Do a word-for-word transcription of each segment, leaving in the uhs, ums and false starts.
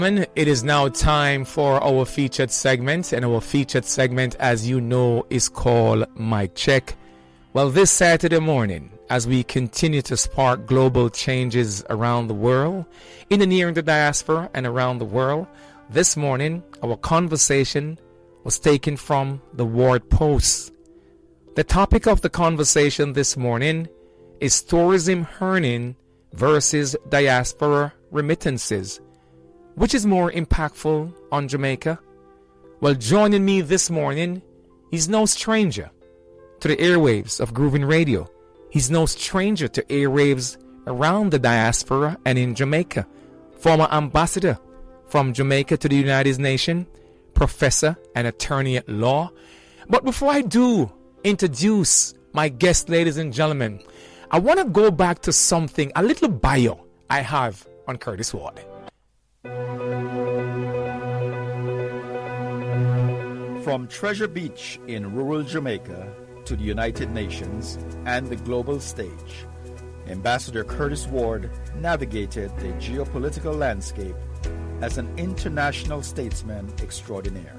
It is now time for our featured segment, and our featured segment, as you know, is called Mic Check. Well, this Saturday morning, as we continue to spark global changes around the world, in and near in the diaspora and around the world, this morning our conversation was taken from the Ward Post. The topic of the conversation this morning is tourism earning versus diaspora remittances. Which is more impactful on Jamaica? Well, joining me this morning, he's no stranger to the airwaves of Groovin Radio. He's no stranger to airwaves around the diaspora and in Jamaica. Former ambassador from Jamaica to the United Nations, professor and attorney at law. But before I do introduce my guest, ladies and gentlemen, I want to go back to something, a little bio I have on Curtis Ward. From Treasure Beach in rural Jamaica to the United Nations and the global stage, Ambassador Curtis Ward navigated the geopolitical landscape as an international statesman extraordinaire.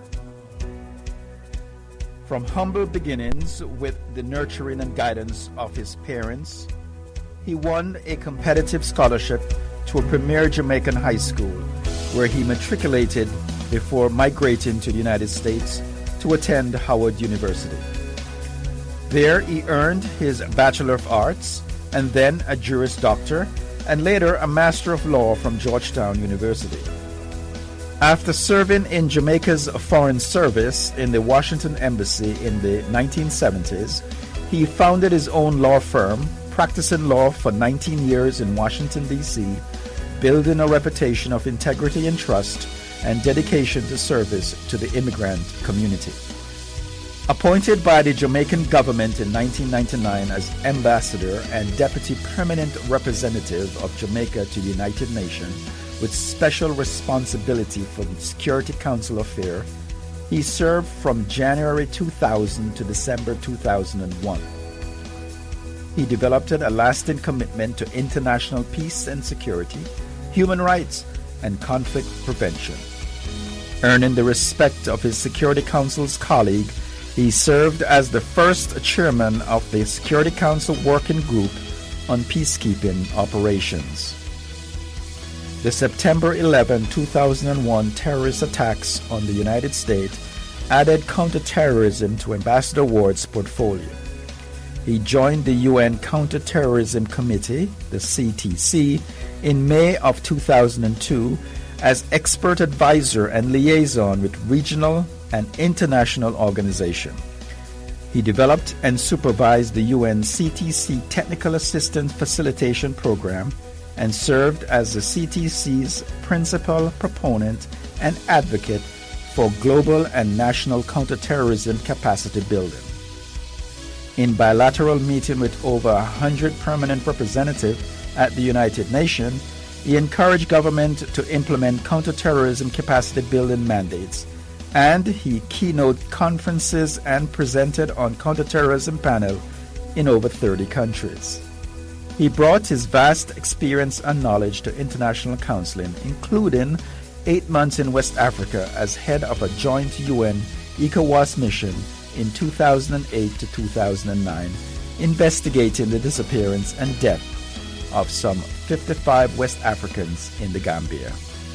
From humble beginnings with the nurturing and guidance of his parents, he won a competitive scholarship to a premier Jamaican high school, where he matriculated before migrating to the United States to attend Howard University. There he earned his Bachelor of Arts and then a Juris Doctor and later a Master of Law from Georgetown University. After serving in Jamaica's Foreign Service in the Washington Embassy in the nineteen seventies, he founded his own law firm, practicing law for nineteen years in Washington, D C, building a reputation of integrity and trust and dedication to service to the immigrant community. Appointed by the Jamaican government in nineteen ninety-nine as Ambassador and Deputy Permanent Representative of Jamaica to the United Nations with special responsibility for the Security Council affair, he served from January two thousand to December two thousand one. He developed a lasting commitment to international peace and security, human rights, and conflict prevention. Earning the respect of his Security Council's colleague, he served as the first chairman of the Security Council Working Group on Peacekeeping Operations. The September eleventh, two thousand one terrorist attacks on the United States added counterterrorism to Ambassador Ward's portfolio. He joined the U N Counterterrorism Committee, the C T C, in May of two thousand two as expert advisor and liaison with regional and international organizations. He developed and supervised the U N C T C Technical Assistance Facilitation Program and served as the C T C's principal proponent and advocate for global and national counterterrorism capacity building. In bilateral meeting with over one hundred permanent representatives at the United Nations, he encouraged government to implement counterterrorism capacity building mandates, and he keynote conferences and presented on counterterrorism panel in over thirty countries. He brought his vast experience and knowledge to international counseling, including eight months in West Africa as head of a joint U N ECOWAS mission in two thousand eight to two thousand nine, investigating the disappearance and death of some fifty-five West Africans in the Gambia.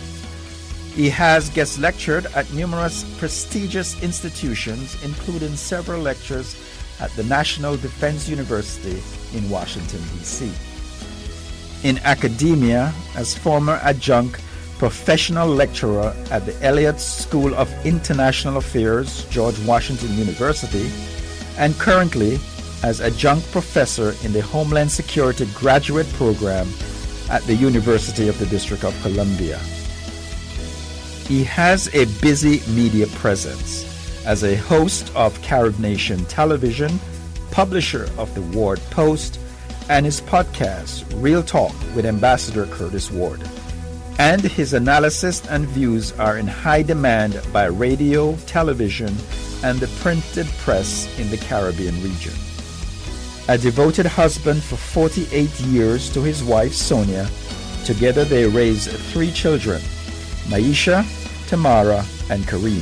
He has guest lectured at numerous prestigious institutions, including several lectures at the National Defense University in Washington, D C. In academia, as former adjunct professional lecturer at the Elliott School of International Affairs, George Washington University, and currently as adjunct professor in the Homeland Security Graduate Program at the University of the District of Columbia. He has a busy media presence as a host of Carib Nation Television, publisher of the Ward Post, and his podcast, Real Talk with Ambassador Curtis Ward. And his analysis and views are in high demand by radio, television, and the printed press in the Caribbean region. A devoted husband for forty-eight years to his wife, Sonia, together they raised three children. Maisha, Tamara, and Kareem.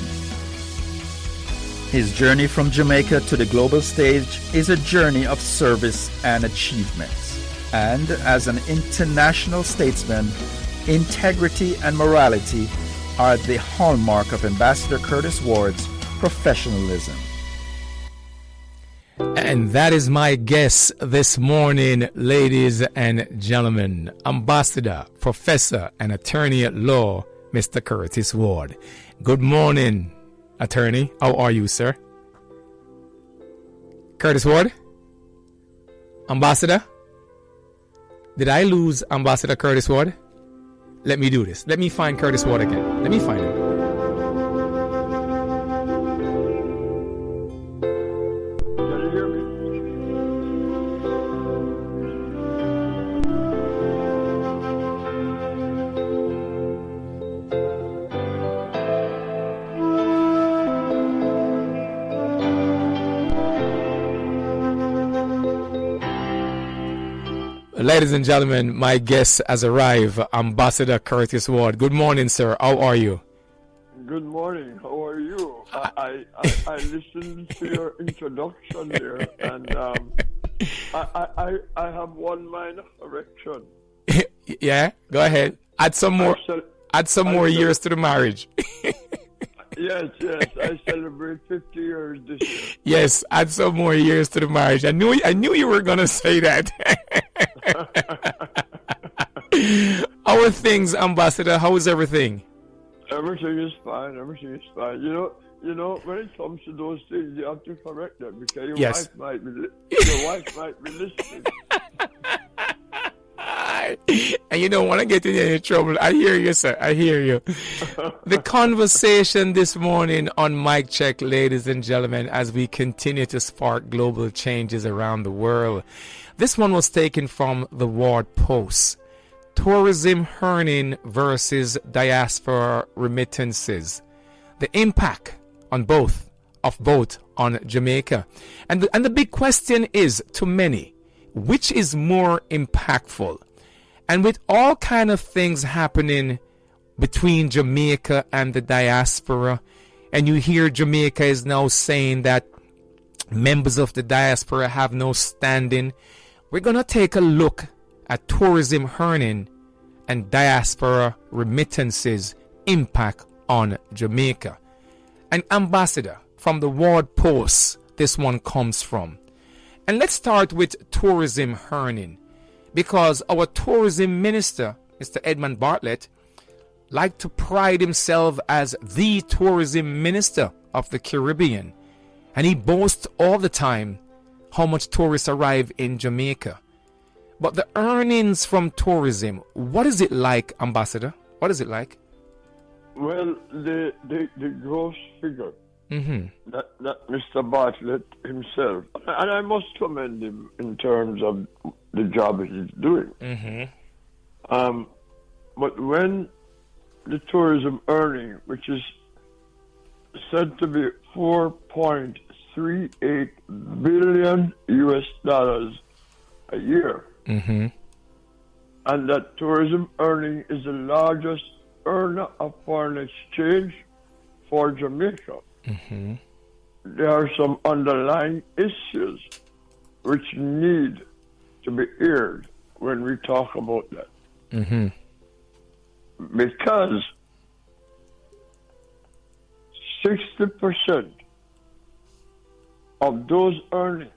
His journey from Jamaica to the global stage is a journey of service and achievements. And as an international statesman, integrity and morality are the hallmark of Ambassador Curtis Ward's professionalism. And that is my guest this morning, ladies and gentlemen, Ambassador, Professor, and Attorney at Law, Mister Curtis Ward. Good morning, Attorney. How are you, sir? Curtis Ward? Ambassador? Did I lose Ambassador Curtis Ward? Let me do this. Let me find Curtis Ward again. Let me find him. Ladies and gentlemen, my guest has arrived, Ambassador Curtis Ward. Good morning, sir. How are you? Good morning. How are you? I I, I, I listened to your introduction there, and um, I, I I have one minor correction. Yeah, go ahead. Add some more. Said, add some I more said, years to the marriage. Yes, yes. I celebrate fifty years this year. Yes, add some more years to the marriage. I knew I knew you were gonna say that. How are things, Ambassador? How is everything? Everything is fine. Everything is fine. You know, you know, when it comes to those things, you have to correct them because your yes. wife might be your wife might be listening. And you don't want to get in any trouble. I hear you, sir. I hear you. The conversation this morning on Mic Check, ladies and gentlemen, as we continue to spark global changes around the world. This one was taken from the Ward Post. Tourism earning versus diaspora remittances. The impact on both, of both on Jamaica. And the, and the big question is, to many, which is more impactful? And with all kind of things happening between Jamaica and the diaspora, and you hear Jamaica is now saying that members of the diaspora have no standing, we're going to take a look at tourism earning and diaspora remittances impact on Jamaica. An ambassador from the Ward Post, this one comes from. And let's start with tourism earning, because our tourism minister, Mister Edmund Bartlett, liked to pride himself as the tourism minister of the Caribbean. And he boasts all the time how much tourists arrive in Jamaica. But the earnings from tourism, what is it like, Ambassador? What is it like? Well, the the, the gross figure mm-hmm. that, that Mister Bartlett himself, and I must commend him in terms of the job he's doing. Mm-hmm. Um, but when the tourism earning, which is said to be four point three eight billion U S dollars a year, mm-hmm. and that tourism earning is the largest earner of foreign exchange for Jamaica. Mm-hmm. There are some underlying issues which need to be aired when we talk about that. Mm-hmm. Because sixty percent of those earnings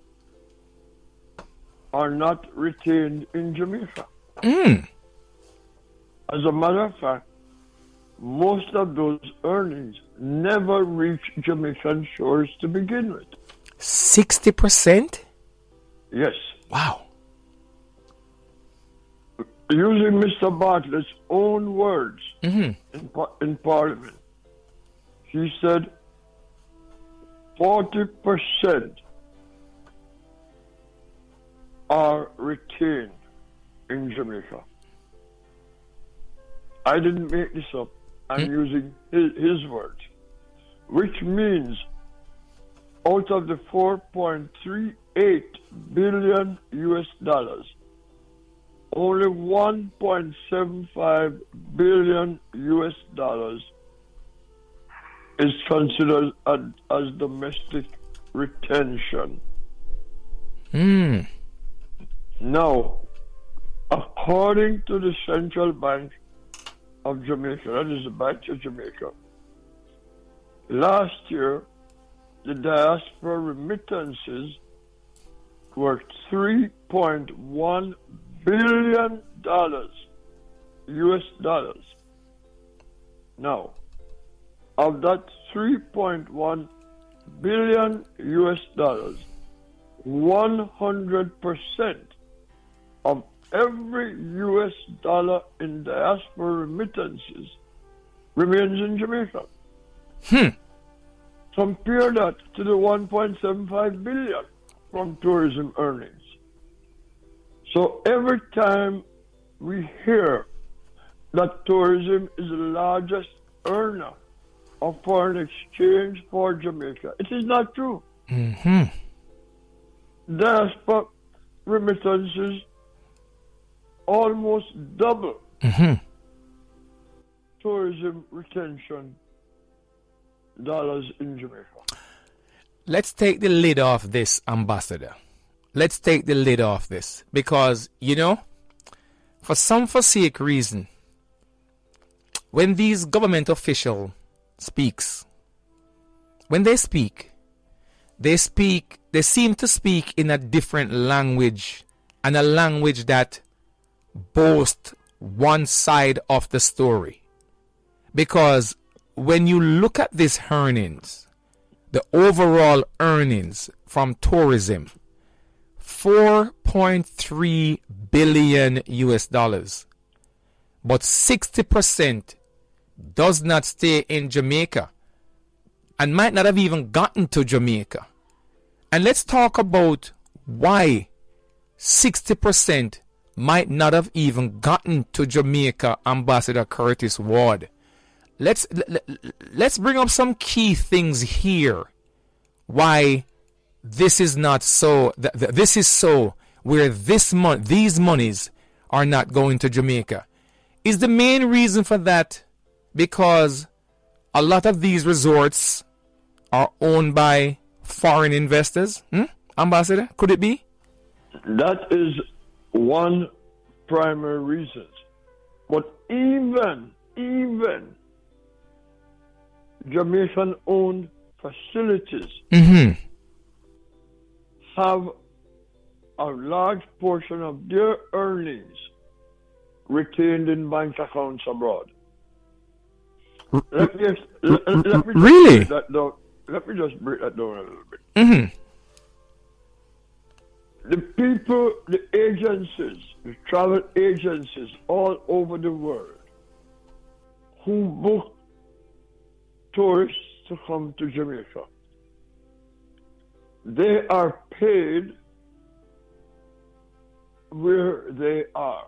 are not retained in Jamaica. Mm. As a matter of fact, most of those earnings never reach Jamaican shores to begin with. sixty percent? Yes. Wow. Using Mister Bartlett's own words mm-hmm. in, in Parliament, he said forty percent are retained in Jamaica. I didn't make this up. I'm mm-hmm. using his, his words, which means out of the four point three eight billion U S dollars, only one point seven five billion U S dollars is considered as, as domestic retention. Hmm. Now, according to the Central Bank of Jamaica, that is the Bank of Jamaica, last year the diaspora remittances were three point one billion dollars U S dollars. Now, of that three point one billion U S dollars, one hundred percent of every U S dollar in diaspora remittances remains in Jamaica. Hmm. Compare that to the one point seven five billion from tourism earnings. So every time we hear that tourism is the largest earner of foreign exchange for Jamaica, it is not true. Mm-hmm. Diaspora remittances almost double Mm-hmm. tourism retention dollars in Jamaica. Let's take the lid off this, Ambassador. Let's take the lid off this. Because, you know, for some forsake reason, when these government official speaks, when they speak, they speak, they seem to speak in a different language, and a language that boasts one side of the story. Because when you look at these earnings, the overall earnings from tourism, four point three billion U S dollars, but sixty percent does not stay in Jamaica and might not have even gotten to Jamaica. And let's talk about why sixty percent might not have even gotten to Jamaica, Ambassador Curtis Ward. Let's let's bring up some key things here. Why this is not so. Th- th- this is so where this mon- these monies are not going to Jamaica. Is the main reason for that because a lot of these resorts are owned by foreign investors? Hmm? Ambassador, could it be? That is one primary reason. But even, even Jamaican-owned facilities Mm-hmm. have a large portion of their earnings retained in bank accounts abroad. Let me, just, let, let me just Really? break that down. Let me just break that down a little bit. Mm-hmm. The people, the agencies, the travel agencies all over the world who book tourists to come to Jamaica, they are paid where they are.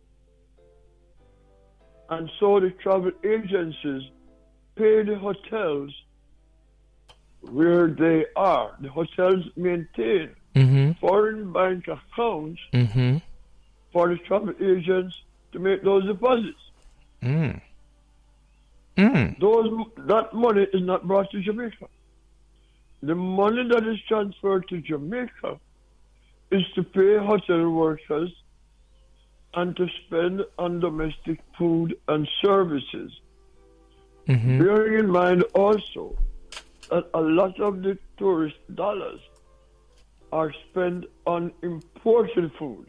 And so the travel agencies pay the hotels where they are. The hotels maintain Mm-hmm. foreign bank accounts Mm-hmm. for the travel agents to make those deposits. Mm. Mm. Those that money is not brought to Jamaica. The money that is transferred to Jamaica is to pay hotel workers and to spend on domestic food and services. Mm-hmm. Bearing in mind also that a lot of the tourist dollars are spent on imported food.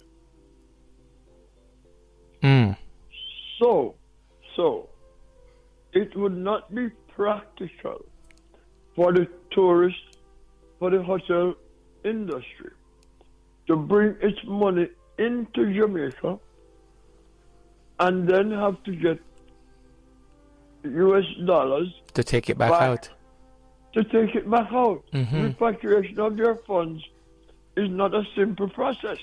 Mm. So, so, it would not be practical for the tourist, for the hotel industry to bring its money into Jamaica and then have to get U S dollars To take it back, back out. to take it back out. Mhm. Repatriation of their funds is not a simple process.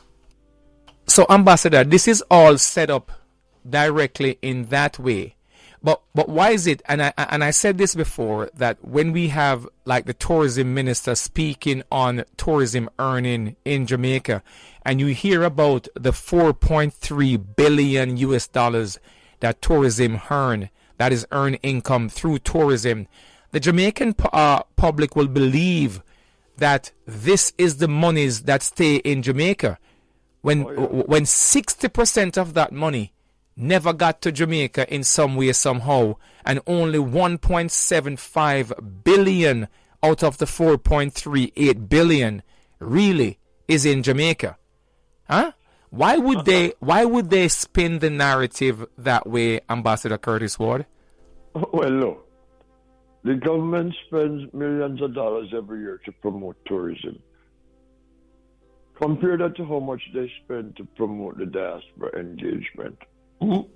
So, Ambassador, this is all set up directly in that way. But but why is it? And I and I said this before, that when we have like the tourism minister speaking on tourism earning in Jamaica, and you hear about the four point three billion U S dollars that tourism earn, that is earned income through tourism, the Jamaican uh, public will believe that this is the monies that stay in Jamaica, when oh, yeah. when sixty percent of that money never got to Jamaica in some way, somehow, and only one point seven five billion out of the four point three eight billion really is in Jamaica. Huh? Why would they why would they spin the narrative that way, Ambassador Curtis Ward? Well, look, the government spends millions of dollars every year to promote tourism. Compare that to how much they spend to promote the diaspora engagement. Mm.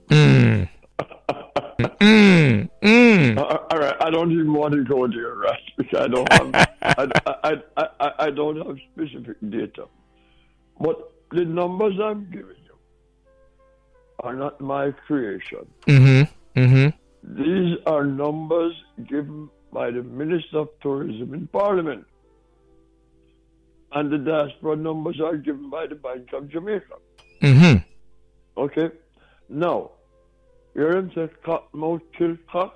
mm, mm. Uh, all right, I don't even want to go there, right? Because I don't have, I, I, I, I, I don't have specific data. But the numbers I'm giving you are not my creation. Mm-hmm. Mm-hmm. These are numbers given by the Minister of Tourism in Parliament. And the diaspora numbers are given by the Bank of Jamaica. Mm-hmm. Okay? Now, you hear him say, cock mouth kill cock?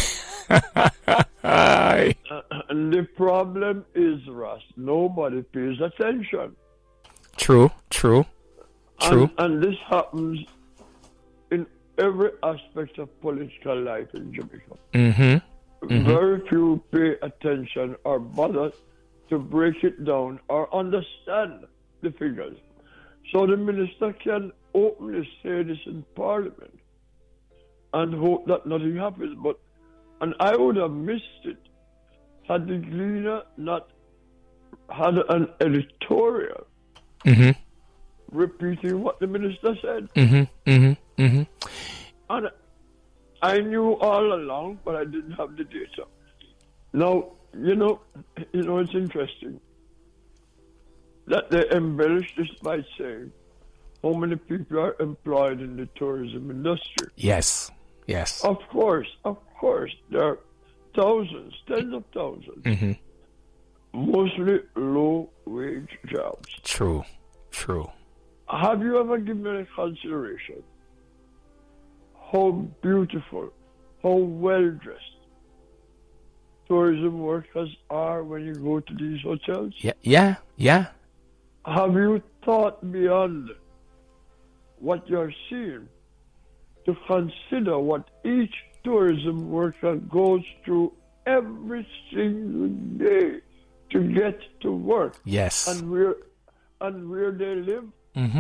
uh, and the problem is, Russ, nobody pays attention. True, true, true. And, and this happens in every aspect of political life in Jamaica. Mm-hmm. Mm-hmm. Very few pay attention or bother to break it down or understand the figures. So the minister can openly say this in Parliament and hope that nothing happens. But, and I would have missed it had the Gleaner not had an editorial mm-hmm. repeating what the minister said. Mm-hmm. Mm-hmm. Mm-hmm. And I knew all along, but I didn't have the data. Now, you know, you know, it's interesting that they embellish this by saying how many people are employed in the tourism industry. Yes, yes. Of course, of course, there are thousands, tens of thousands, mm-hmm. mostly low-wage jobs. True, true. Have you ever given any consideration how beautiful, how well-dressed tourism workers are when you go to these hotels? Yeah, yeah, yeah. Have you thought beyond what you're seeing to consider what each tourism worker goes through every single day to get to work? Yes. And where and where they live? Mm-hmm.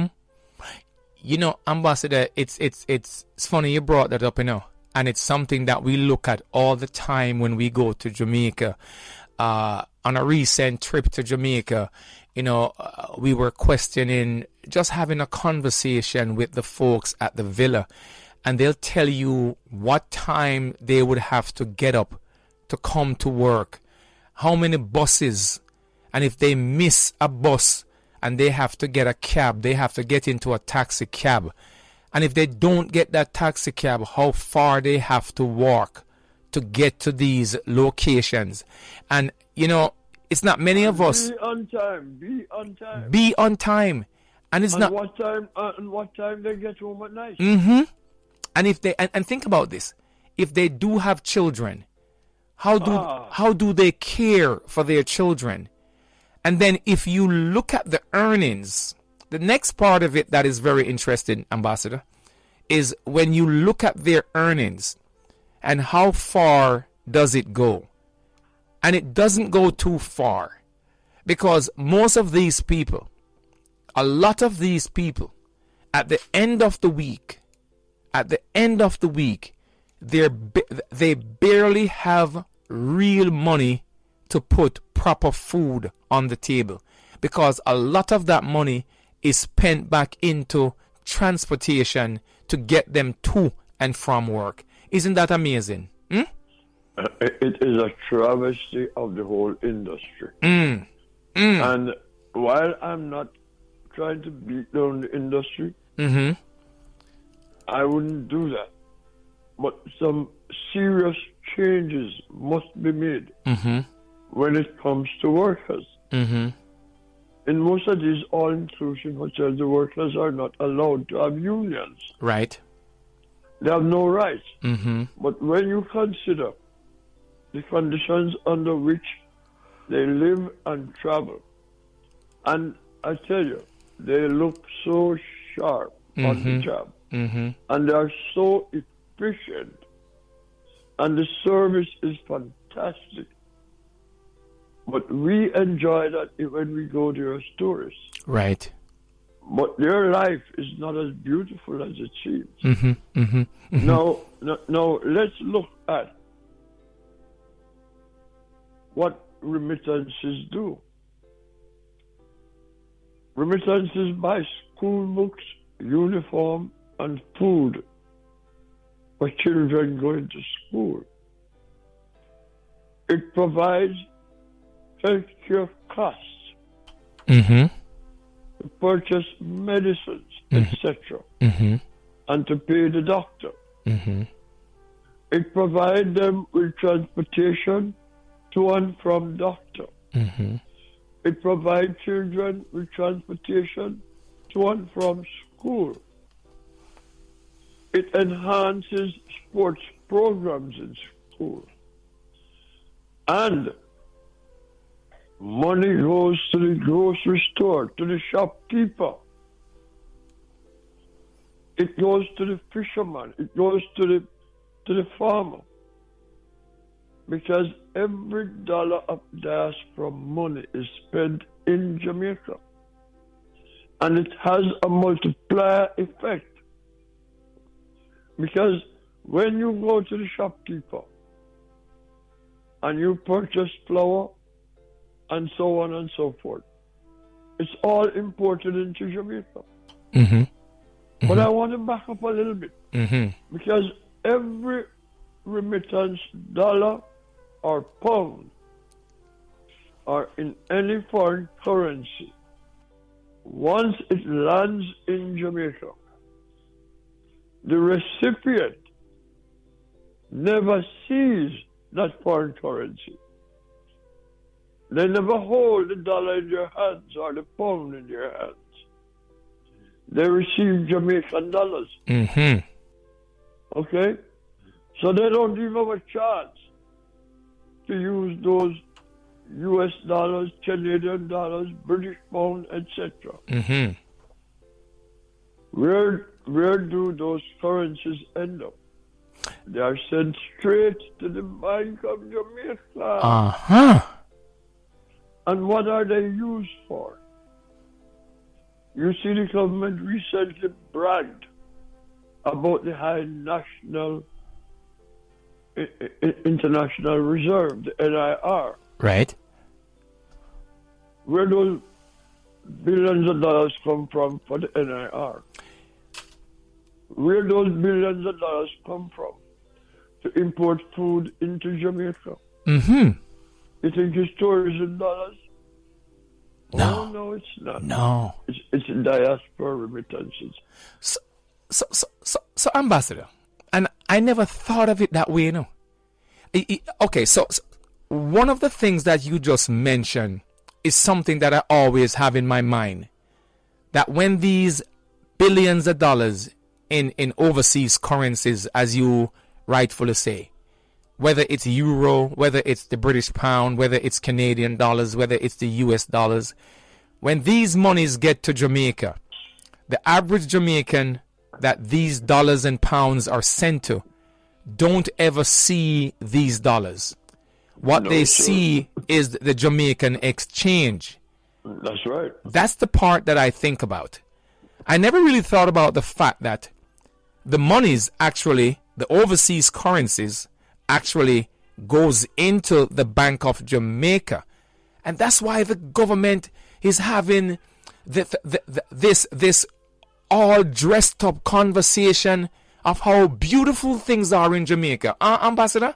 You know, Ambassador, it's it's it's it's funny you brought that up, you know, and it's something that we look at all the time when we go to Jamaica. Uh, on a recent trip to Jamaica, you know, uh, we were questioning, just having a conversation with the folks at the villa, and they'll tell you what time they would have to get up to come to work, how many buses, and if they miss a bus and they have to get a cab, they have to get into a taxi cab. And if they don't get that taxi cab, how far they have to walk to get to these locations. And, you know, it's not many of us. Be on time. Be on time. Be on time. And it's and not. What time, uh, and what time they get home at night. Mm-hmm. And if they, and, and think about this. If they do have children, how do, ah. how do they care for their children? And then if you look at the earnings, the next part of it that is very interesting, Ambassador, is when you look at their earnings and how far does it go? And it doesn't go too far, because most of these people, a lot of these people, at the end of the week, at the end of the week, they're, they barely have real money to put proper food on the table, because a lot of that money is spent back into transportation to get them to and from work. Isn't that amazing? Hmm? Uh, it is a travesty of the whole industry. Mm. Mm. And while I'm not trying to beat down the industry, mm-hmm. I wouldn't do that. but some serious changes must be made Mm-hmm. when it comes to workers. Mm-hmm. In most of these all-inclusive hotels, the workers are not allowed to have unions. Right. They have no rights. Mm-hmm. But when you consider the conditions under which they live and travel, and I tell you, they look so sharp on the Mhm. job, Mm-hmm. and they are so efficient, and the service is fantastic. But we enjoy that when we go there as tourists. Right. But their life is not as beautiful as it seems. Mm-hmm. Mm-hmm. Mm-hmm. Now, now, now, let's look at what remittances do. Remittances buy school books, uniform, and food for children going to school. It provides healthcare costs Mm-hmm. to purchase medicines, Mhm. et cetera, Mm-hmm. and to pay the doctor. Mm-hmm. It provides them with transportation to and from doctor. Mm-hmm. It provides children with transportation to and from school. It enhances sports programs in school. And money goes to the grocery store, to the shopkeeper. It goes to the fisherman. It goes to the to the farmer. Because every dollar of diaspora money is spent in Jamaica. And it has a multiplier effect. Because when you go to the shopkeeper and you purchase flour and so on and so forth, it's all imported into Jamaica. Mm-hmm. But I want to back up a little bit. Mm-hmm. Because every remittance dollar or pound or in any foreign currency, once it lands in Jamaica, the recipient never sees that foreign currency. They never hold the dollar in their hands or the pound in their hands. They receive Jamaican dollars. Mm-hmm. Okay? So they don't even have a chance to use those U S dollars, Canadian dollars, British pound, et cetera. Mm-hmm. Where where do those currencies end up? They are sent straight to the Bank of Jamaica. Uh-huh. And what are they used for? You see, the government recently bragged about the high national I- I- international reserve, the N I R. Right. Where those billions of dollars come from for the N I R? Where those billions of dollars come from to import food into Jamaica? Mm-hmm. You think it's tourism dollars? No. Oh, no, it's not. No. It's, it's diaspora remittances. So, so, so, so, so, Ambassador, and I never thought of it that way, you know. I- I- okay, so, so one of the things that you just mentioned is something that I always have in my mind. That when these billions of dollars in, in overseas currencies, as you rightfully say, whether it's euro, whether it's the British pound, whether it's Canadian dollars, whether it's the U S dollars, when these monies get to Jamaica, the average Jamaican that these dollars and pounds are sent to don't ever see these dollars. What No, they sir. see is the Jamaican exchange. That's right. That's the part that I think about. I never really thought about the fact that the monies actually, the overseas currencies, actually goes into the Bank of Jamaica. And that's why the government is having the, the, the, this, this all dressed up conversation of how beautiful things are in Jamaica. Uh, Ambassador?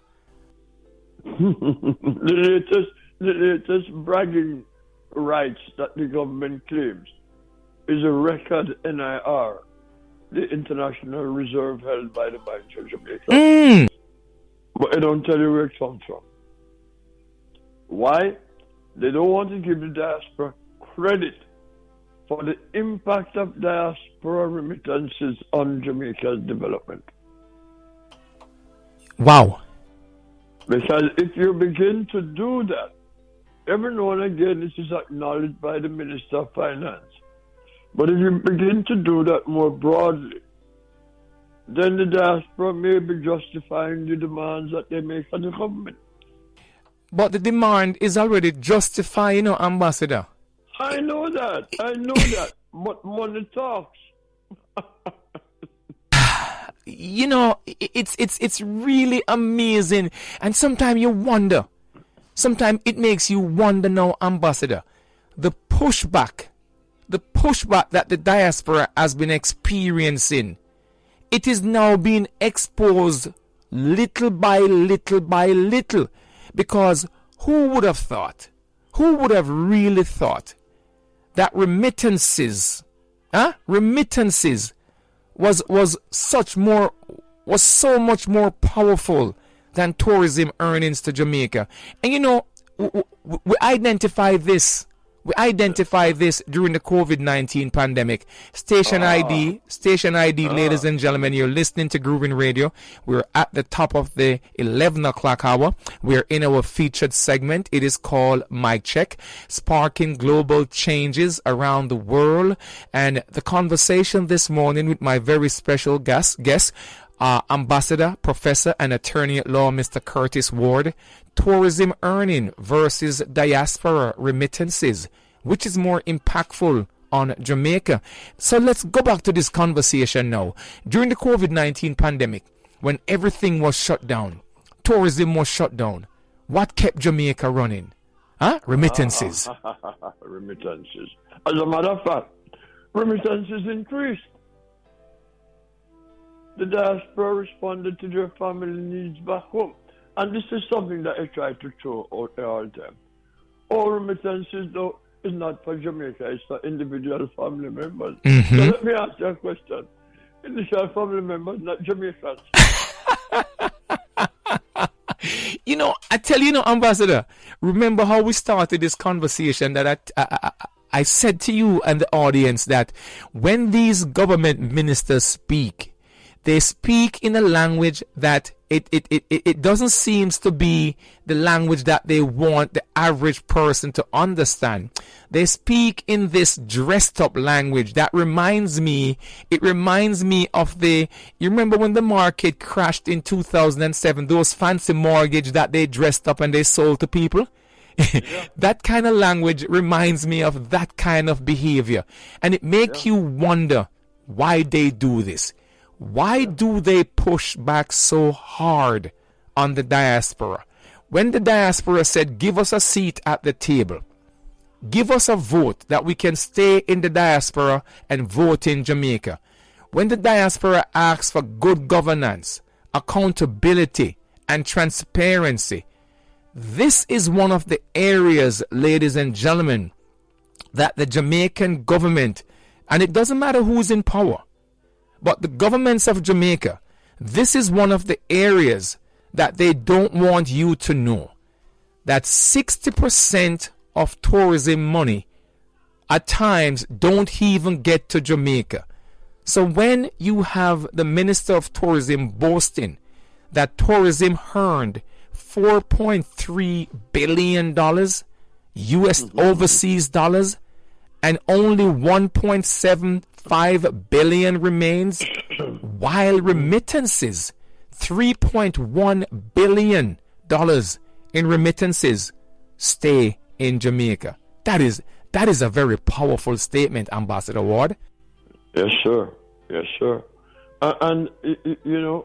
the latest, the latest bragging rights that the government claims is a record N I R the international reserve held by the Bank of Jamaica. Mm. But I don't tell you where it comes from. Why? They don't want to give the diaspora credit for the impact of diaspora remittances on Jamaica's development. Wow. Because if you begin to do that, every now and again this is acknowledged by the Minister of Finance. But if you begin to do that more broadly, then the diaspora may be justifying the demands that they make on the government. But the demand is already justified, you know, Ambassador. I know that. I know that. But money talks. You know, it's it's it's really amazing. And sometimes you wonder. Sometimes it makes you wonder now, Ambassador, the pushback, the pushback that the diaspora has been experiencing. It is now being exposed little by little by little. Because who would have thought, who would have really thought that remittances, huh? remittances was was such more, was so much more powerful than tourism earnings to Jamaica. And you know, we, we, we identify this. We identify this during the COVID nineteen pandemic. Station uh, I D, Station I D, uh, ladies and gentlemen, you're listening to Groovin Radio. We're at the top of the eleven o'clock hour. We're in our featured segment. It is called Mic Check, sparking global changes around the world. And the conversation this morning with my very special guest, guest uh, Ambassador, Professor, and Attorney at Law, Mister Curtis Ward. Tourism earning versus diaspora remittances. Which is more impactful on Jamaica? So let's go back to this conversation now. During the COVID nineteen pandemic, when everything was shut down, tourism was shut down, what kept Jamaica running? Huh? Remittances. Remittances. As a matter of fact, remittances increased. The diaspora responded to their family needs back home. And this is something that I try to show out there all the time. All remittances, though, is not for Jamaica, it's for individual family members. Mm-hmm. So let me ask you a question. Individual family members, not Jamaicans. You know, I tell you, you know, Ambassador, remember how we started this conversation that I, I, I, I said to you and the audience that when these government ministers speak, they speak in a language that it, it, it, it doesn't seem to be the language that they want the average person to understand. They speak in this dressed up language that reminds me, it reminds me of the, you remember when the market crashed in two thousand seven, those fancy mortgage that they dressed up and they sold to people? Yeah. That kind of language reminds me of that kind of behavior. And it makes yeah. you wonder why they do this. Why do they push back so hard on the diaspora? When the diaspora said, give us a seat at the table, give us a vote that we can stay in the diaspora and vote in Jamaica. When the diaspora asks for good governance, accountability, and transparency, this is one of the areas, ladies and gentlemen, that the Jamaican government, and it doesn't matter who's in power, but the governments of Jamaica, this is one of the areas that they don't want you to know. That sixty percent of tourism money at times don't even get to Jamaica. So when you have the Minister of Tourism boasting that tourism earned four point three billion dollars U S overseas dollars and only one point seven five billion remains, while remittances, three point one billion dollars in remittances, stay in Jamaica. That is that is a very powerful statement, Ambassador Ward. Yes, sir. Yes, sir. Uh, and, you know,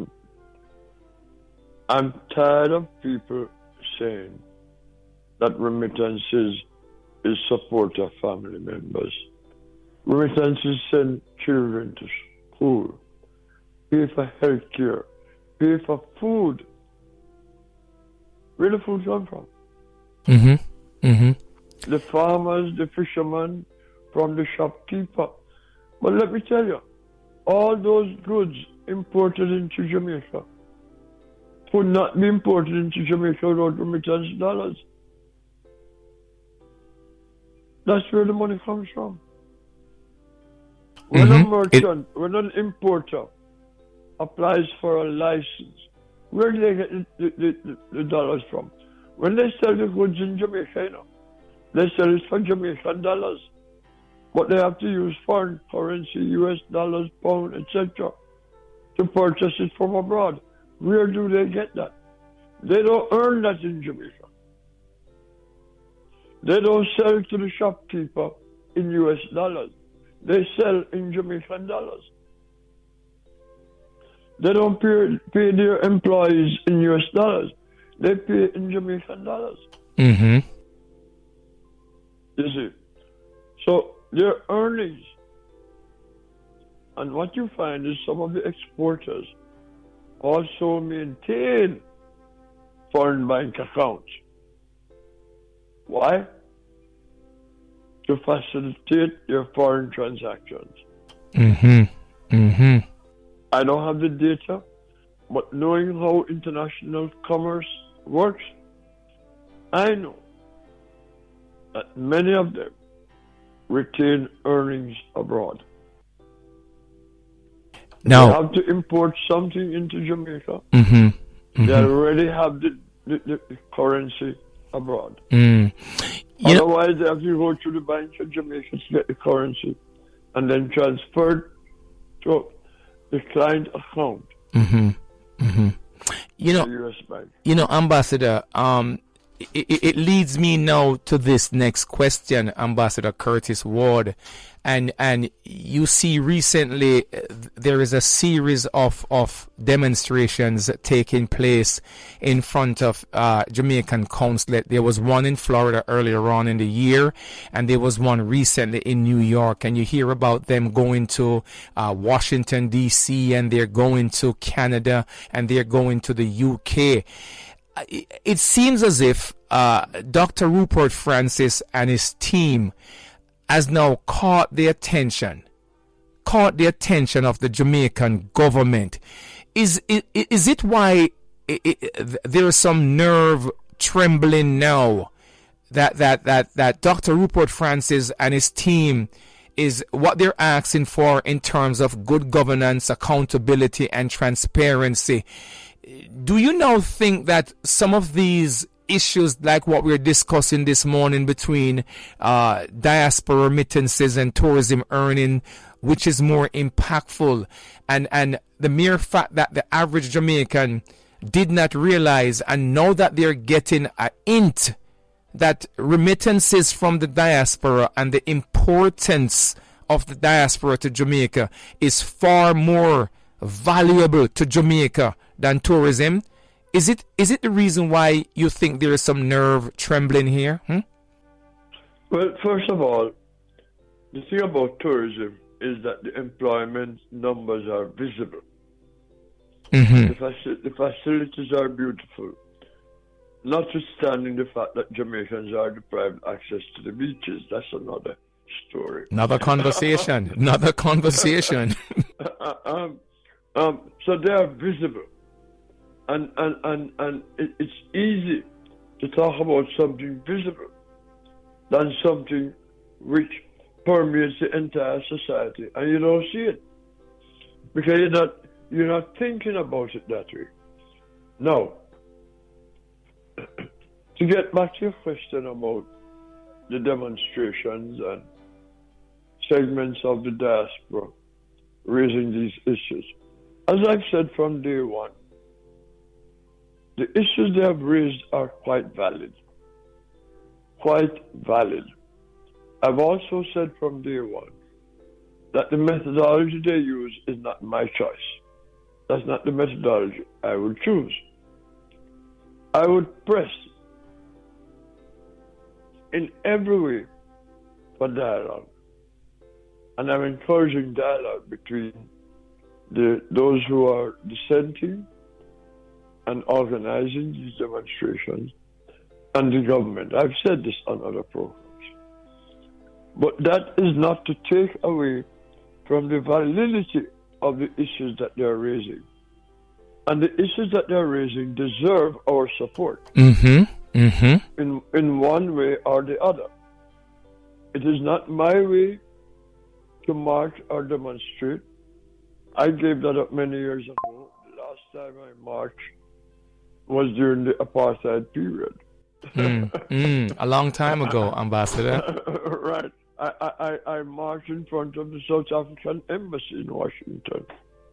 I'm tired of people saying that remittances is support of family members. Remittances send children to school, pay for health care, pay for food. Where the food come from? Mm-hmm. Mm-hmm. The farmers, the fishermen, from the shopkeeper. But let me tell you, all those goods imported into Jamaica could not be imported into Jamaica without remittance dollars. That's where the money comes from. When Mm-hmm. a merchant, it, when an importer applies for a license, where do they get the, the, the, the dollars from? When they sell the goods in Jamaica, you know, they sell it for Jamaican dollars. But they have to use foreign currency, U S dollars, pound, et cetera, to purchase it from abroad. Where do they get that? They don't earn that in Jamaica. They don't sell to the shopkeeper in U S dollars. They sell in Jamaican dollars. They don't pay, pay their employees in U S dollars. They pay in Jamaican dollars. Mm-hmm. You see? So their earnings. And what you find is some of the exporters also maintain foreign bank accounts. Why? To facilitate their foreign transactions. Mm-hmm. Mm-hmm. I don't have the data, but knowing how international commerce works, I know that many of them retain earnings abroad. Now, they have to import something into Jamaica. Mm-hmm. Mm-hmm. They already have the, the, the currency abroad. Mm. You Otherwise, know, they have to go to the Bank of Jamaica to get the currency and then transfer to the client account. Mm-hmm. Mm-hmm. You know, the U S Bank. You know, Ambassador, um, it, it leads me now to this next question, Ambassador Curtis Ward. And and you see recently uh, there is a series of, of demonstrations taking place in front of uh, Jamaican consulate. There was one in Florida earlier on in the year, and there was one recently in New York. And you hear about them going to uh, Washington, D C, and they're going to Canada, and they're going to the U K. It seems as if uh, Doctor Rupert Francis and his team has now caught the attention, caught the attention of the Jamaican government. Is is, is it why it, it, there is some nerve trembling now that, that, that, that Doctor Rupert Francis and his team is what they're asking for in terms of good governance, accountability, and transparency? Do you now think that some of these issues like what we're discussing this morning between uh, diaspora remittances and tourism earning, which is more impactful, and, and the mere fact that the average Jamaican did not realize, and now that they're getting a hint that remittances from the diaspora and the importance of the diaspora to Jamaica is far more valuable to Jamaica than tourism? Is it is it the reason why you think there is some nerve trembling here? Hmm? Well, first of all, the thing about tourism is that the employment numbers are visible. Mm-hmm. The, faci- the facilities are beautiful, notwithstanding the fact that Jamaicans are deprived access to the beaches. That's another story. Another conversation. Another conversation. um, um, so they are visible. And, and, and, and it, it's easy to talk about something visible than something which permeates the entire society, and you don't see it because you're not you're not thinking about it that way. Now, to get back to your question about the demonstrations and segments of the diaspora raising these issues, as I've said from day one, the issues they have raised are quite valid. Quite valid. I've also said from day one that the methodology they use is not my choice. That's not the methodology I would choose. I would press in every way for dialogue. And I'm encouraging dialogue between the those who are dissenting and organizing these demonstrations and the government. I've said this on other programs. But that is not to take away from the validity of the issues that they're raising. And the issues that they're raising deserve our support. Mm-hmm. Mm-hmm. In, in one way or the other. It is not my way to march or demonstrate. I gave that up many years ago. The last time I marched was during the apartheid period. mm, mm, a long time ago, Ambassador. Right. I, I, I marched in front of the South African Embassy in Washington.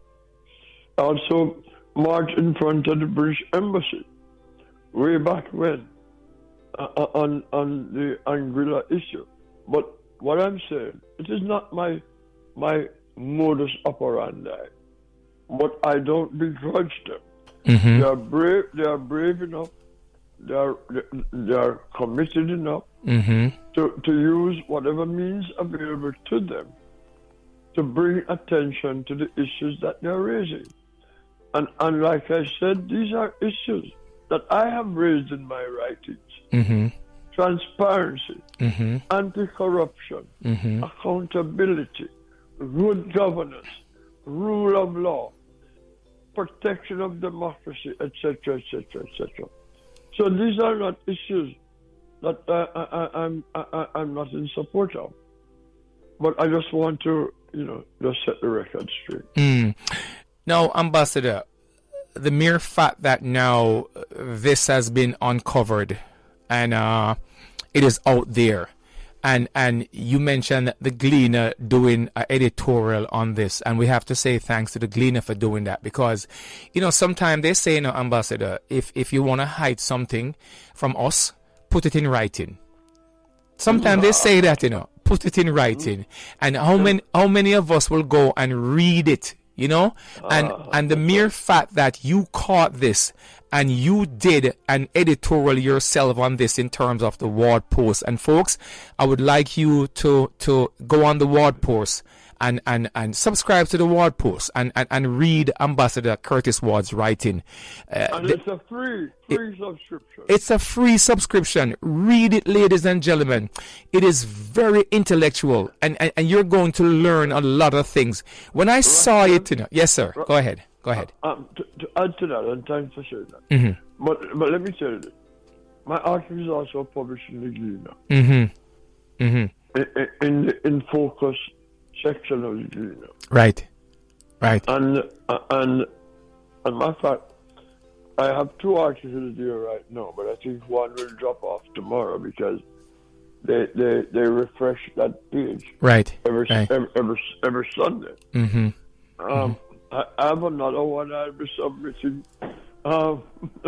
I also marched in front of the British Embassy way back when uh, on, on the Anguilla issue. But what I'm saying, it is not my my modus operandi, but I don't begrudge them. Mm-hmm. They are brave. They are brave enough. They are they are committed enough mm-hmm. to to use whatever means available to them to bring attention to the issues that they are raising. And and like I said, these are issues that I have raised in my writings. Mm-hmm. Transparency, mm-hmm. anti-corruption, mm-hmm. accountability, good governance, rule of law, protection of democracy, et cetera, et cetera, et cetera. So these are not issues that I, I, I'm I, I'm not in support of. But I just want to, you know, just set the record straight. Mm. Now, Ambassador, the mere fact that now this has been uncovered and uh, it is out there, and and you mentioned the Gleaner doing an editorial on this, and we have to say thanks to the Gleaner for doing that, because, you know, sometimes they say, you know, Ambassador, if if you want to hide something from us, put it in writing. Sometimes they say that, you know, put it in writing, and how many how many of us will go and read it, you know, and and the mere fact that you caught this and you did an editorial yourself on this in terms of the Ward Post. And folks, I would like you to to go on the Ward Post and and and subscribe to the Ward Post and and, and read Ambassador Curtis Ward's writing. Uh, and it's a free free it, subscription. It's a free subscription. Read it, ladies and gentlemen. It is very intellectual, and and, and you're going to learn a lot of things. When I right. saw it, you know, yes, sir. Right. Go ahead. Go ahead. Um, to, to add to that, and thanks for sharing that. Mm-hmm. But but let me tell you this. My article is also published in the Gleaner. Mm-hmm. Mm-hmm. In, in the In Focus section of the Gleaner. Right. Right. And uh, and and matter of fact, I have two articles there right now, but I think one will drop off tomorrow because they they, they refresh that page. Right. Every right. Every, every every Sunday. Mm-hmm. Um. Mm-hmm. I have another one I'll be submitting um,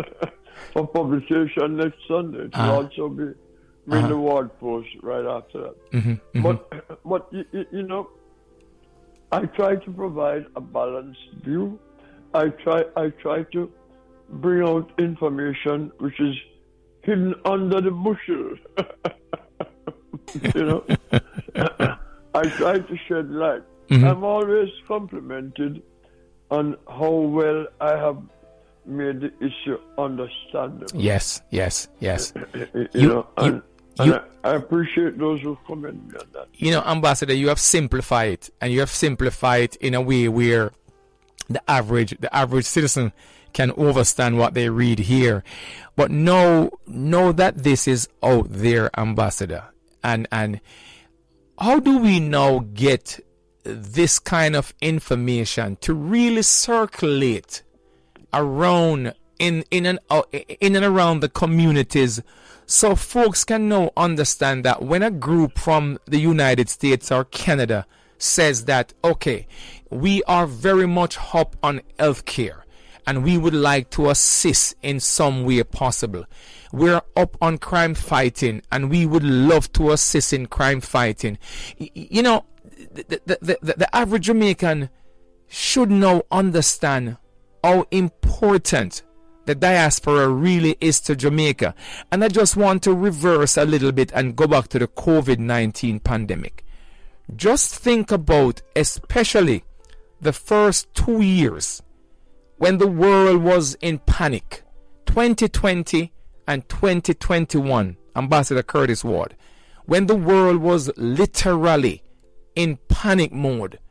for publication next Sunday. It will uh-huh. also be in uh-huh. the Ward Post right after that. Mm-hmm. Mm-hmm. But, but you, you know, I try to provide a balanced view. I try, I try to bring out information which is hidden under the bushel. You know, I try to shed light. Mm-hmm. I'm always complimented on how well I have made the issue understandable. Yes, yes, yes. you, you know, and, you, and you, I, I appreciate those who comment me on that. You know, Ambassador, you have simplified it, and you have simplified it in a way where the average, the average citizen can understand what they read here. But know, know that this is out there, Ambassador, and and how do we now get this kind of information to really circulate around in in and uh, in and around the communities, so folks can now understand that when a group from the United States or Canada says that, okay, we are very much up on healthcare and we would like to assist in some way possible. We're up on crime fighting and we would love to assist in crime fighting. Y- you know, The, the, the, the average Jamaican should now understand how important the diaspora really is to Jamaica. And I just want to reverse a little bit and go back to the covid nineteen pandemic. Just think about especially the first two years when the world was in panic, twenty twenty and twenty twenty-one, Ambassador Curtis Ward, when the world was literally in panic mode,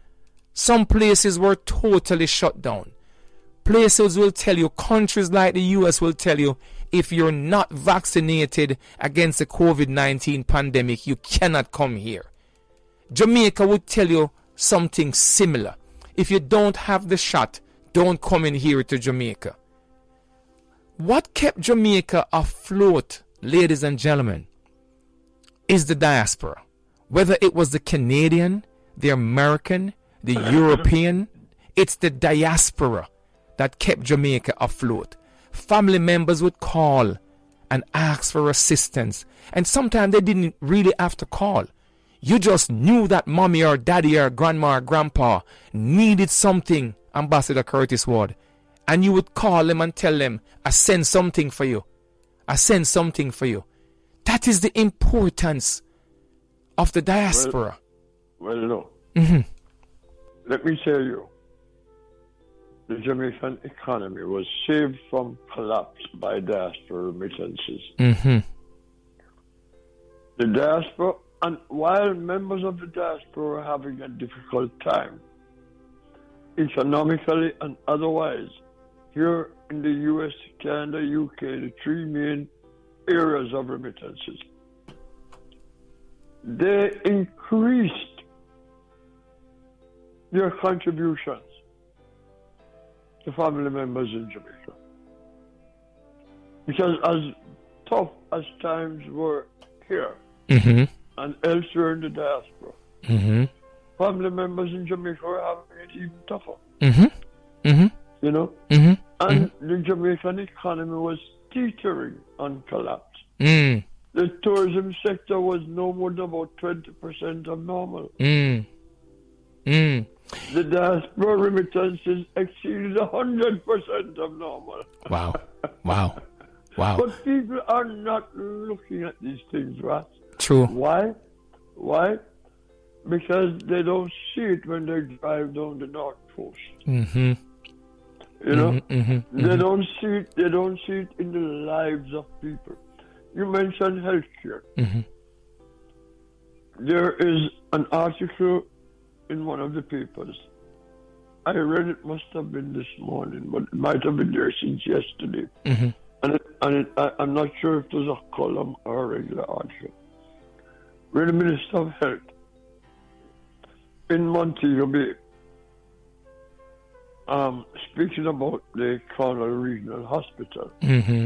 Some places were totally shut down. Places will tell you, countries like the U S will tell you, if you're not vaccinated against the COVID nineteen pandemic, you cannot come here. Jamaica would tell you something similar. If you don't have the shot, don't come in here to Jamaica. What kept Jamaica afloat, ladies and gentlemen, is the diaspora. Whether it was the Canadian, the American, the European, it's the diaspora that kept Jamaica afloat. Family members would call and ask for assistance. And sometimes they didn't really have to call. You just knew that mommy or daddy or grandma or grandpa needed something, Ambassador Curtis Ward. And you would call them and tell them, I send something for you. I send something for you. That is the importance of the diaspora. Well, well no. Mm-hmm. Let me tell you, the Jamaican economy was saved from collapse by diaspora remittances. Mm-hmm. The diaspora, and while members of the diaspora were having a difficult time, economically and otherwise, here in the U S, Canada, U K, the three main areas of remittances, they increased their contributions to family members in Jamaica. Because as tough as times were here mm-hmm. and elsewhere in the diaspora, mm-hmm. family members in Jamaica were having it even tougher. Mm-hmm. Mm-hmm. You know? Mm-hmm. And mm-hmm. the Jamaican economy was teetering on collapse. Mm. The tourism sector was no more than about twenty percent of normal. Mm. Mm. The diaspora remittances exceeded one hundred percent of normal. Wow. Wow. Wow. But people are not looking at these things, right? True. Why? Why? Because they don't see it when they drive down the North Coast. Mm-hmm. You know? Mm-hmm, mm-hmm, they mm-hmm. don't see it, they don't see it in the lives of people. You mentioned healthcare. Mm-hmm. There is an article in one of the papers. I read it, must have been this morning, but it might have been there since yesterday. Mm-hmm. And, it, and it, I, I'm not sure if it was a column or a regular article. Where the Minister of Health in Montego Bay, um, speaking about the Cornwall Regional Hospital, Mm-hmm.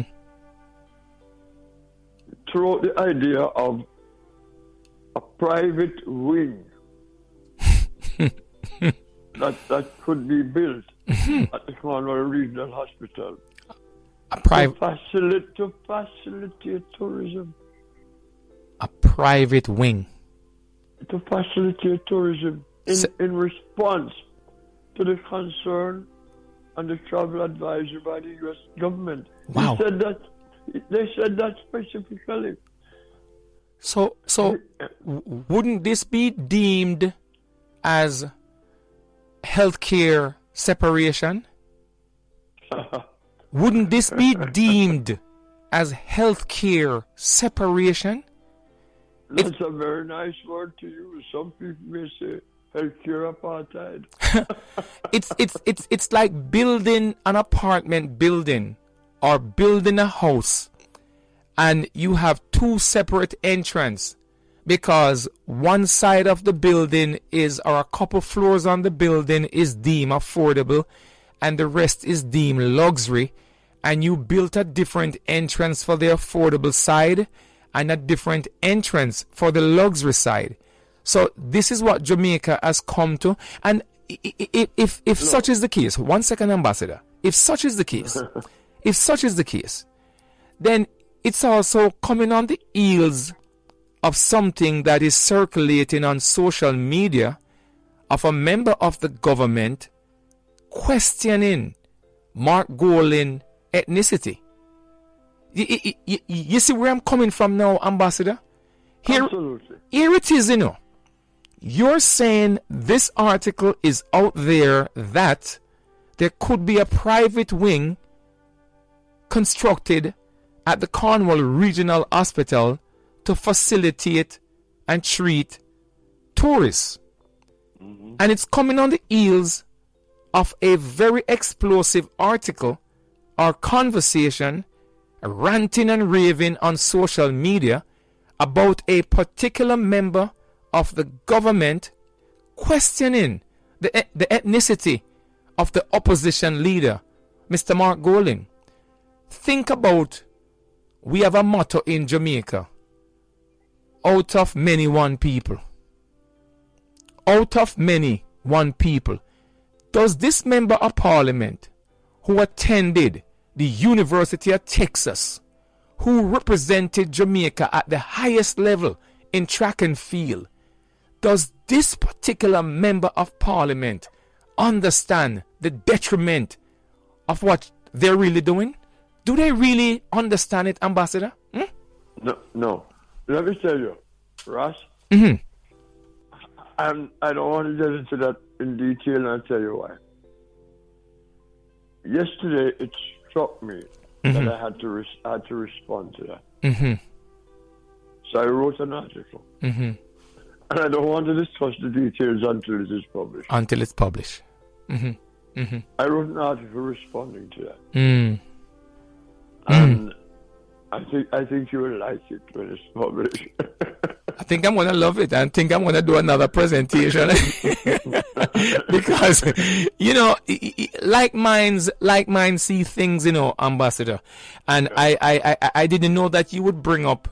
threw out the idea of a private wing that that could be built at the Cornwall Regional Hospital A private, to facilitate, to facilitate tourism. a private wing. To facilitate tourism in, So- in response to the concern and the travel advisory by the U S government. Wow. He said that, they said that specifically. So, so w- wouldn't this be deemed as healthcare separation? Wouldn't this be deemed as healthcare separation? That's a very nice word to use. Some people may say healthcare apartheid. It's it's it's it's like building an apartment building or building a house, and you have two separate entrances because one side of the building is, or a couple floors on the building is deemed affordable and the rest is deemed luxury, and you built a different entrance for the affordable side and a different entrance for the luxury side. So this is what Jamaica has come to. And if if, if no. such is the case, one second, Ambassador, if such is the case, if such is the case, then it's also coming on the heels of something that is circulating on social media of a member of the government questioning Mark Golding ethnicity. You, you, you, you see where I'm coming from now, Ambassador? Here, Absolutely. here it is, you know. You're saying this article is out there that there could be a private wing constructed at the Cornwall Regional Hospital to facilitate and treat tourists. Mm-hmm. And it's coming on the heels of a very explosive article or conversation, ranting and raving on social media about a particular member of the government questioning the, the ethnicity of the opposition leader, Mister Mark Golding. Think about, we have a motto in Jamaica: out of many, one people. Out of many, one people. Does this member of parliament who attended the University of Texas, who represented Jamaica at the highest level in track and field, does this particular member of parliament understand the detriment of what they're really doing? Do they really understand it, Ambassador? Hmm? No, no. Let me tell you, Ross. Mm-hmm. I'm, I don't want to get into that in detail, and I'll tell you why. Yesterday, it struck me mm-hmm. that I had to res- I had to respond to that. Mm-hmm. So I wrote an article. Mm-hmm. And I don't want to discuss the details until it is published. Until it's published. Mm-hmm. Mm-hmm. I wrote an article responding to that. Mm. And mm. I think I think you will like it when it's published. I think I'm going to love it. I think I'm going to do another presentation. Because, you know, like minds, like minds see things, you know, Ambassador. And yeah. I, I, I, I didn't know that you would bring up,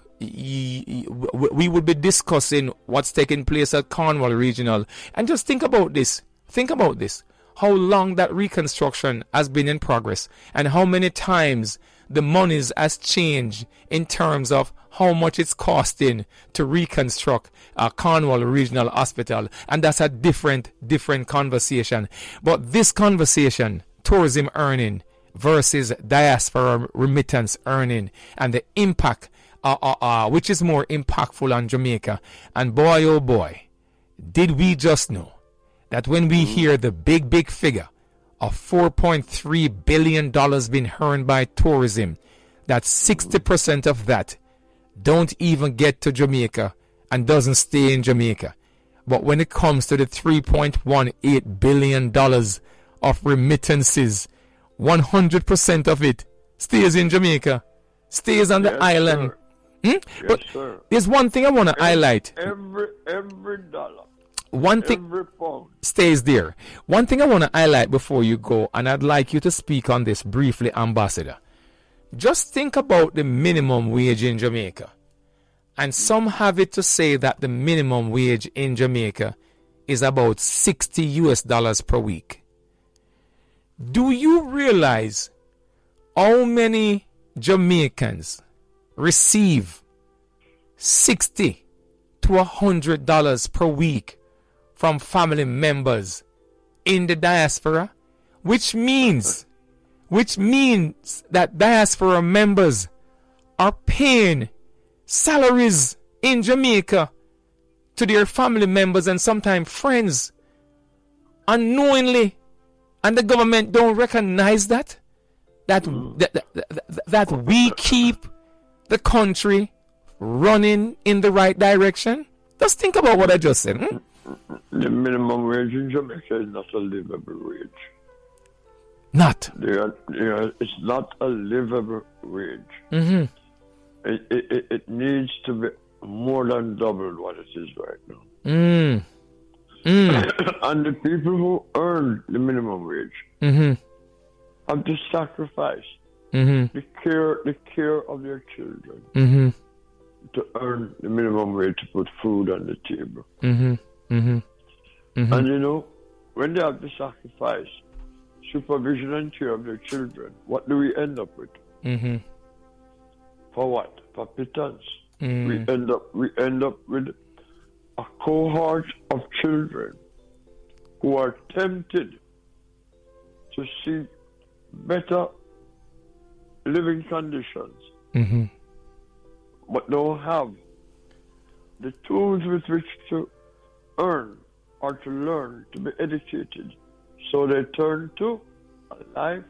we would be discussing what's taking place at Cornwall Regional. And just think about this. Think about this. How long that reconstruction has been in progress and how many times the monies has changed in terms of how much it's costing to reconstruct uh, Cornwall Regional Hospital. And that's a different, different conversation. But this conversation, tourism earning versus diaspora remittance earning, and the impact, uh, uh, uh, which is more impactful on Jamaica. And boy, oh boy, did we just know that when we hear the big, big figure of four point three billion dollars being earned by tourism, that sixty percent of that don't even get to Jamaica and doesn't stay in Jamaica. But when it comes to the three point one eight billion dollars of remittances, one hundred percent of it stays in Jamaica, stays on the yes, island. Hmm? Yes, but sir. There's one thing I want to highlight. Every, every dollar. One thing Every pound stays there. One thing I want to highlight before you go, and I'd like you to speak on this briefly, Ambassador. Just think about the minimum wage in Jamaica. And some have it to say that the minimum wage in Jamaica is about sixty U S dollars per week. Do you realize how many Jamaicans receive sixty to one hundred dollars per week from family members in the diaspora? Which means, which means that diaspora members are paying salaries in Jamaica to their family members and sometimes friends unknowingly, and the government don't recognize that that, mm. that, that, that, that we keep the country running in the right direction. Just think about what I just said. Hmm? The minimum wage in Jamaica is not a livable wage. Not? They are, they are, it's not a livable wage. Mm-hmm. It, it, it needs to be more than double what it is right now. Mm. Mm. And the people who earn the minimum wage mm-hmm. have to sacrifice mm-hmm. the care the care of their children mm-hmm. to earn the minimum wage to put food on the table. Mm-hmm. Mm-hmm. Mm-hmm. And you know, when they have to sacrifice supervision and care of their children, what do we end up with? Mm-hmm. For what? For pittance. Mm. We end up we end up with a cohort of children who are tempted to seek better living conditions, mm-hmm. but don't have the tools with which to earn or to learn, to be educated. So they turn to a life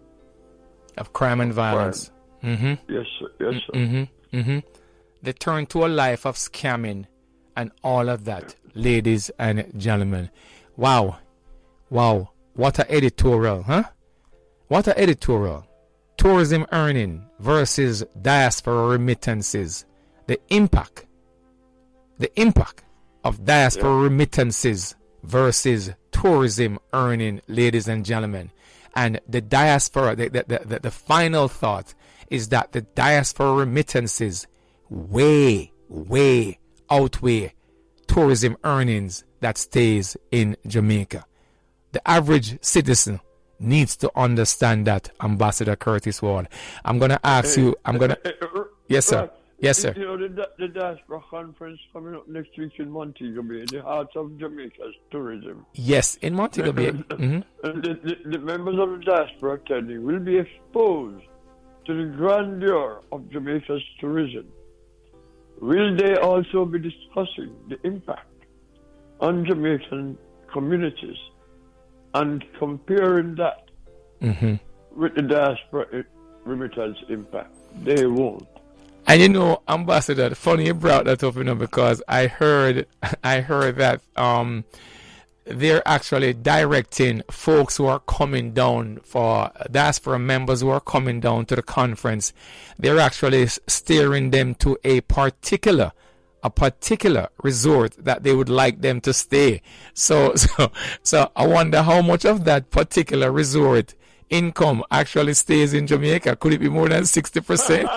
of crime and violence. Crime. Mm-hmm. Yes, sir. Yes, sir. Mm-hmm. Mm-hmm. They turn to a life of scamming and all of that, ladies and gentlemen. Wow. Wow. What a editorial, huh? What a editorial. Tourism earning versus diaspora remittances. The impact. The impact of diaspora yeah. remittances versus tourism earning, ladies and gentlemen. And the diaspora, the, the, the, the final thought is that the diaspora remittances way, way outweigh tourism earnings that stays in Jamaica. The average citizen needs to understand that, Ambassador Curtis Ward. I'm going to ask you, I'm going to... Yes, sir. Yes, sir. You know, the, the Diaspora Conference coming up next week in Montego Bay, the heart of Jamaica's tourism. Yes, in Montego Bay. Mm-hmm. And the, the, the members of the diaspora attending will be exposed to the grandeur of Jamaica's tourism. Will they also be discussing the impact on Jamaican communities and comparing that mm-hmm. with the diaspora remittance impact? They won't. And you know, Ambassador, funny you brought that up, you know, because I heard, I heard that um, they're actually directing folks who are coming down for diaspora members who are coming down to the conference. They're actually steering them to a particular, a particular resort that they would like them to stay. So, so, so I wonder how much of that particular resort income actually stays in Jamaica. Could it be more than sixty percent?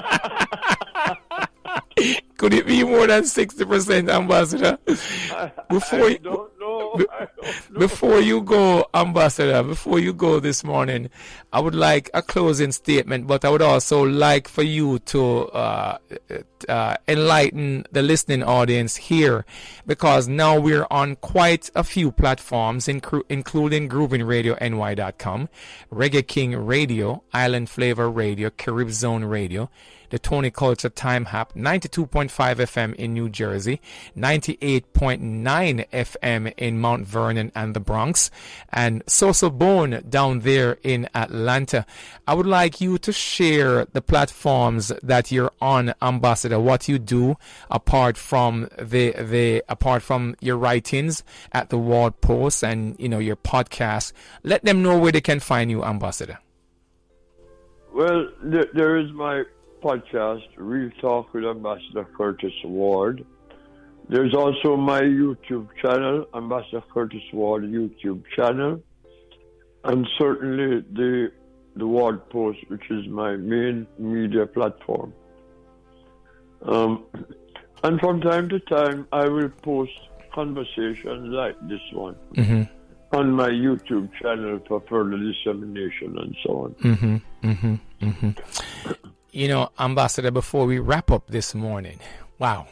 Could it be more than sixty percent, Ambassador? Before I don't know. Be, I don't know. Before you go, Ambassador, before you go this morning, I would like a closing statement, but I would also like for you to uh, uh, enlighten the listening audience here, because now we're on quite a few platforms, inclu- including grooving radio N Y dot com, Reggae King Radio, Island Flavor Radio, Carib Zone Radio, the Tony Culture Time Hop, ninety-two point five F M in New Jersey, ninety-eight point nine F M in Mount Vernon and the Bronx, and Soso Bone down there in Atlanta. I would like you to share the platforms that you're on, Ambassador, what you do apart from the the apart from your writings at the Ward Post and, you know, your podcast. Let them know where they can find you, Ambassador. Well, there, there is my podcast, Real Talk with Ambassador Curtis Ward. There's also my YouTube channel, Ambassador Curtis Ward YouTube channel, and certainly the the Ward Post, which is my main media platform. Um, and from time to time, I will post conversations like this one mm-hmm. on my YouTube channel for further dissemination and so on. Mm-hmm. Mm-hmm. Mm-hmm. You know, Ambassador, before we wrap up this morning, wow.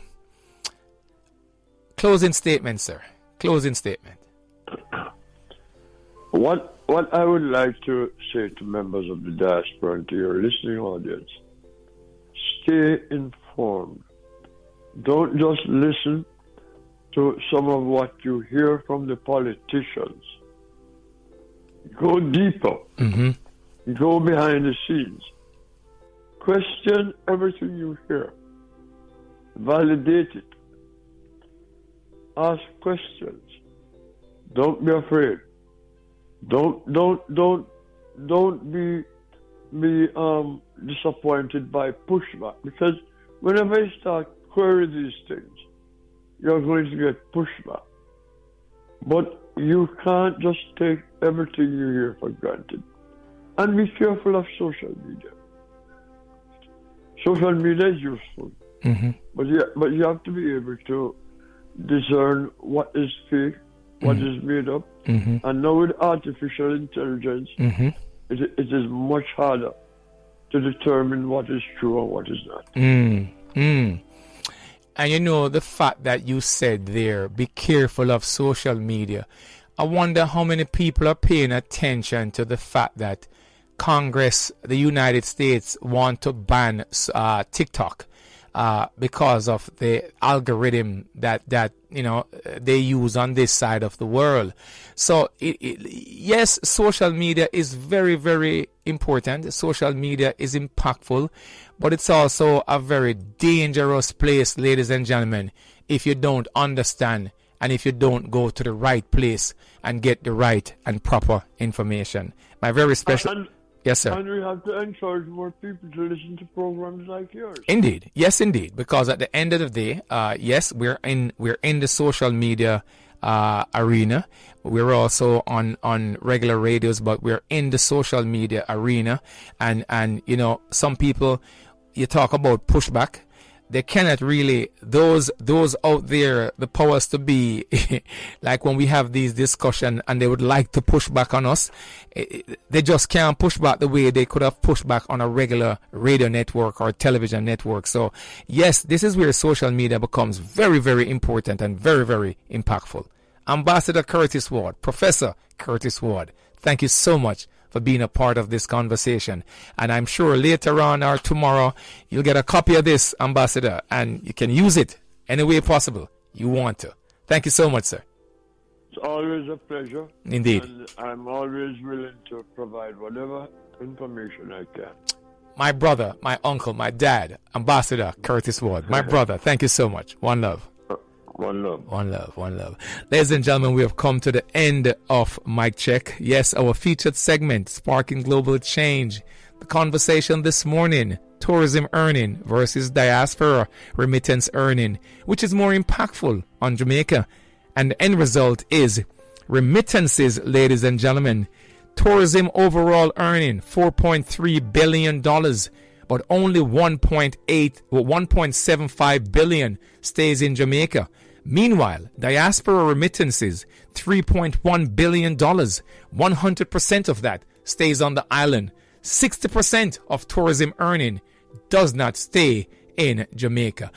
Closing statement, sir. Closing statement. What what I would like to say to members of the diaspora and to your listening audience, stay informed. Don't just listen to some of what you hear from the politicians. Go deeper. Mm-hmm. Go behind the scenes. Question everything you hear. Validate it. Ask questions. Don't be afraid. Don't don't don't don't be be um disappointed by pushback, because whenever you start querying these things, you're going to get pushback. But you can't just take everything you hear for granted. And be careful of social media. Social media is useful, mm-hmm. but you, but you have to be able to discern what is fake, what mm-hmm. is made up. Mm-hmm. And now with artificial intelligence, mm-hmm. it, it is much harder to determine what is true and what is not. Mm. Mm. And you know, the fact that you said there, be careful of social media. I wonder how many people are paying attention to the fact that Congress, the United States, want to ban uh, TikTok uh, because of the algorithm that, that you know they use on this side of the world. So it, it, yes, social media is very, very important. Social media is impactful, but it's also a very dangerous place, ladies and gentlemen, if you don't understand and if you don't go to the right place and get the right and proper information. My very special... And, yes, sir. And we have to encourage more people to listen to programs like yours. Indeed. Yes, indeed. Because at the end of the day, uh, yes, we're in we're in the social media uh, arena. We're also on, on regular radios, but we're in the social media arena. And, and, you know, some people, you talk about pushback. They cannot really, those those out there, the powers to be, like when we have these discussions and they would like to push back on us, they just can't push back the way they could have pushed back on a regular radio network or television network. So, yes, this is where social media becomes very, very important and very, very impactful. Ambassador Curtis Ward, Professor Curtis Ward, thank you so much for being a part of this conversation. And I'm sure later on or tomorrow, you'll get a copy of this, Ambassador, and you can use it any way possible you want to. Thank you so much, sir. It's always a pleasure. Indeed. And I'm always willing to provide whatever information I can. My brother, my uncle, my dad, Ambassador Curtis Ward, my brother, thank you so much. One love. One love. One love, one love. Ladies and gentlemen, we have come to the end of Mic Check. Yes, our featured segment, Sparking Global Change. The conversation this morning, tourism earning versus diaspora remittance earning. Which is more impactful on Jamaica? And the end result is remittances, ladies and gentlemen. Tourism overall earning four point three billion dollars. But only one point eight, well, one point seven five billion stays in Jamaica. Meanwhile, diaspora remittances, three point one billion dollars. one hundred percent of that stays on the island. sixty percent of tourism earning does not stay in Jamaica.